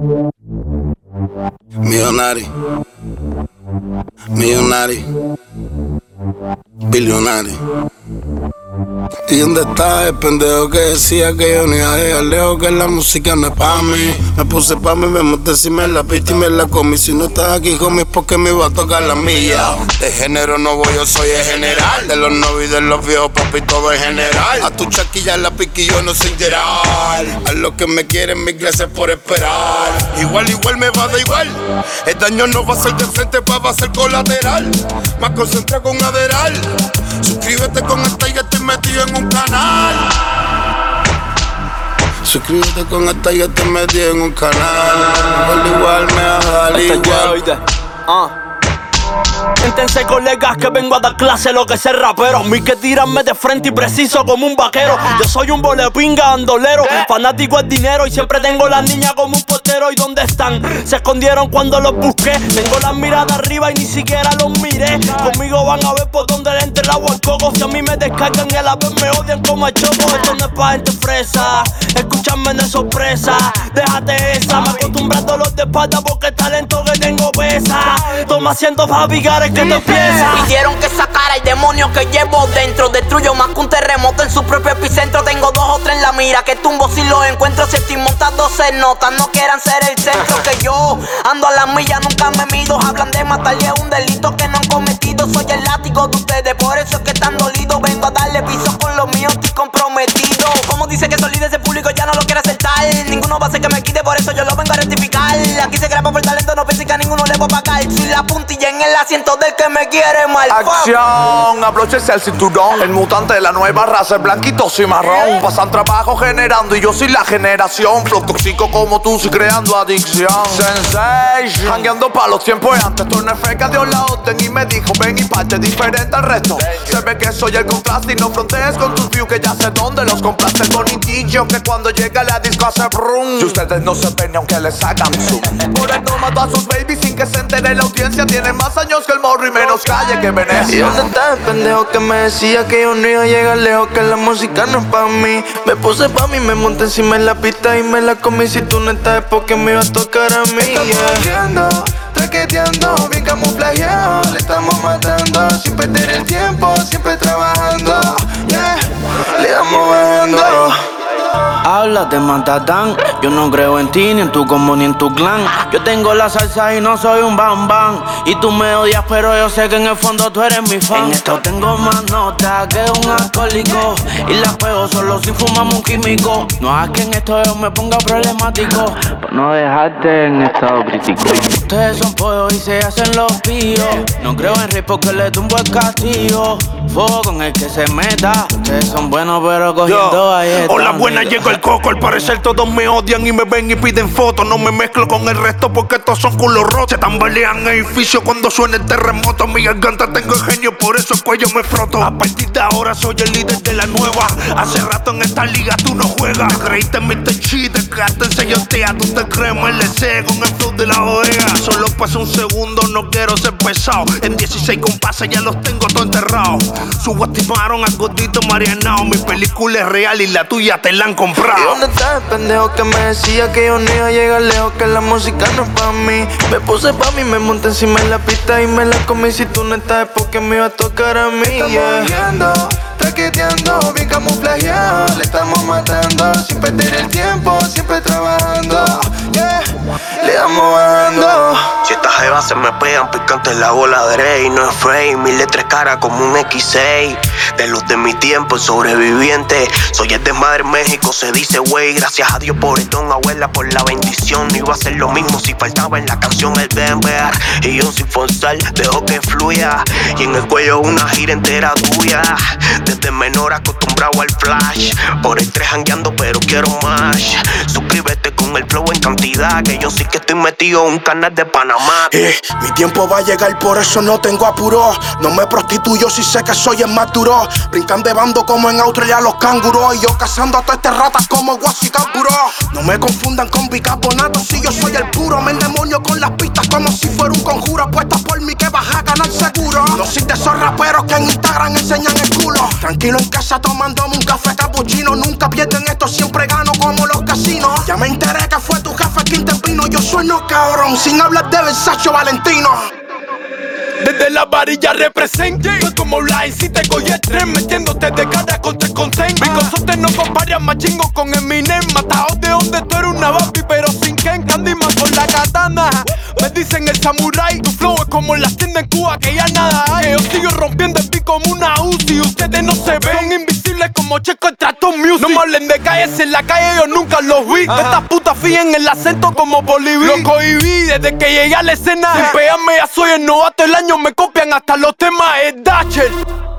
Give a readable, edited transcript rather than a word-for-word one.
Millonario, millonario, billonario. ¿Y dónde está el pendejo que decía que yo no iba a llegar lejos, que la música no es pa' mí? Me puse pa' mí, me monté encima de la pista y me la comí. Si no estás aquí, homie, porque me iba a tocar la milla. De género no voy, yo soy el general. De los novios y de los viejos, papi, todo es general. A tu chaquilla la piqui, yo no soy Gerard. A los que me quieren, mis gracias por esperar. Igual me va a dar igual. El daño no va a ser de frente, va a ser colateral. Más concentrado con Aderal. Suscríbete con esta y ya estoy metido en un canal. Suscríbete con esta y ya estoy metido en un canal. Igual me va a dar igual. Siéntense colegas que vengo a dar clase lo que es el rapero. A mí que tirarme de frente y preciso como un vaquero. Yo soy un bolepinga andolero, fanático del dinero y siempre tengo las niñas como un portero. ¿Y dónde están? Se escondieron cuando los busqué. Tengo la mirada arriba y ni siquiera los miré. Conmigo van a ver por dónde le entre el agua al coco. Si a mí me descargan y a la vez me odian como a choco. Esto no es pa' gente fresa, escúchame de sorpresa. Déjate esa, me acostumbrando los de espalda porque el talento que tengo pesa. Toma asiento pa' picar que te empieza. Pidieron que sacara el demonio que llevo dentro. Destruyo más que un terremoto en su propio epicentro. Tengo 2 o 3 en la mira que tumbo si los encuentro. Si estoy montado se nota, no quieran ser el centro. Que yo ando a la milla, nunca me mido. Hablan de matar y es un delito que no han cometido. Soy el látigo de ustedes, por eso es que están dolidos. Vengo a darle piso con los míos, estoy comprometido. Como dice que soy líder, ese público ya no lo quiere aceptar. Ninguno va a hacer que me quite, por eso yo lo vengo a rectificar. Aquí se graba por talento, no piensen que a ninguno le voy a pagar. Soy la puntilla en el asiento del que me quiere mal. Acción, abróchese el cinturón. El mutante de la nueva raza, el blanquito y marrón. Pasan trabajo generando y yo soy la generación. Flow tóxico como tú, sí creando adicción. Sensation, jangueando pa' los tiempos de antes. Turner Freca dio la orden y me dijo ven y parte diferente al resto. Se ve que soy el contraste y no frontees con tus views que ya sé dónde los compraste. El bonitillo que cuando llega la disco hace brum. Y ustedes no se ven ni aunque les hagan zoom. Por él no mató a sus babies sin que se entere la audiencia. Tiene más años que el morro y menos calle que Venecia. ¿Y dónde está el pendejo que me decía que yo no iba a llegar lejos, que la música no es pa' mí? Me puse pa' mí, me monté encima en la pista y me la comí. Si tú no estás es porque me iba a tocar a mí. Estamos haciendo, traqueteando, bien camuflajeado. Le estamos matando sin perder el tiempo, siempre trabajando. Yeah, le damos bajando. Hablas de matatán, yo no creo en ti, ni en tu combo, ni en tu clan. Yo tengo la salsa y no soy un bam bam. Y tú me odias, pero yo sé que en el fondo tú eres mi fan. En esto tengo más nota que un alcohólico. Y la juego solo si fumamos un químico. No hagas que en esto yo me ponga problemático, por no dejarte en estado crítico. Ustedes son pollos y se hacen los píos. No creo en rey porque le tumbo el castillo. Fuego con el que se meta. Ustedes son buenos pero cogiendo galletas. Hola buena, llegó el coco. Al parecer todos me odian y me ven y piden fotos. No me mezclo con el resto porque estos son culos rotos. Se tambalean edificios cuando suena el terremoto. Mi garganta tengo genio, por eso el cuello me froto. A partir de ahora soy el líder de la nueva. Hace rato en esta liga tú no juegas. Te creíste en Mr. Chi, te quedaste en sellotea. Tú te crees MLC con el flow de la OEA. Solo pasa un segundo, no quiero ser pesado. En 16 compases ya los tengo todo enterrados. Subestimaron al gordito Marianao. Mi película es real y la tuya te la han comprado. ¿Y dónde está el pendejo que me decía que yo no iba a llegar lejos, que la música no es pa' mí? Me puse pa' mí, me monté encima en la pista y me la comí. Si tú no estás es porque me iba a tocar a mí. Estamos viendo, traqueteando, bien camuflajeado. Le estamos matando sin perder el tiempo, siempre trabajando. Yeah, le damos bajando. Si estas jevas se me pegan picante la bola de Rey. No es frame, mi letra es cara como un X6. De los de mi tiempo, el sobreviviente. Soy el desmadre México, se dice wey. Gracias a Dios por el don, abuela, por la bendición. No iba a ser lo mismo si faltaba en la canción el bembear. Y yo sin forzar, dejo que fluya. Y en el cuello una gira entera tuya. Desde menor acostumbrado al flash. Por el 3 jangueando pero quiero más. Suscríbete con el flow en cantidad. Que yo sí que estoy metido en un canal de Panamá. Mi tiempo va a llegar, por eso no tengo apuro. No me prostituyo si sé que soy el más duro. Brincan de bando como en Australia los canguros. Y yo cazando a todas estas ratas como Guasicapuro. No me confundan con bicarbonato si yo soy el puro. Me endemonio con las pistas como si fuera un conjuro. Apuesta por mí que vas a ganar seguro. No soy de esos raperos que en Instagram enseñan el culo. Tranquilo en casa tomándome un café capuchino. Nunca pierdo en esto, siempre gano como los casinos. Ya me enteré que fue tu jefe quien te vino. Yo sueno cabrón, sin hablar de Versace o Valentino. Desde la varilla represento. Soy como la si te coge el tren, metiéndote de cara contra el content. Mi consorte no compara más chingo con Eminem. Mataos de donde tú eres una Bambi, pero sin Ken. Candyman con la katana. Me dicen el samurai. Tu flow es como en las tiendas en Cuba, que ya nada hay. Que yo sigo rompiendo el beat como una Uzi. Ustedes no se ven, son invisibles como Checo en Traton Music. No me hablen de calles, en la calle yo nunca los vi. Estas putas fíen el acento como Boliví. Lo cohibí desde que llegué a la escena. Sin pegarme ya soy el novato del año. Me copian hasta los temas, es Dasher.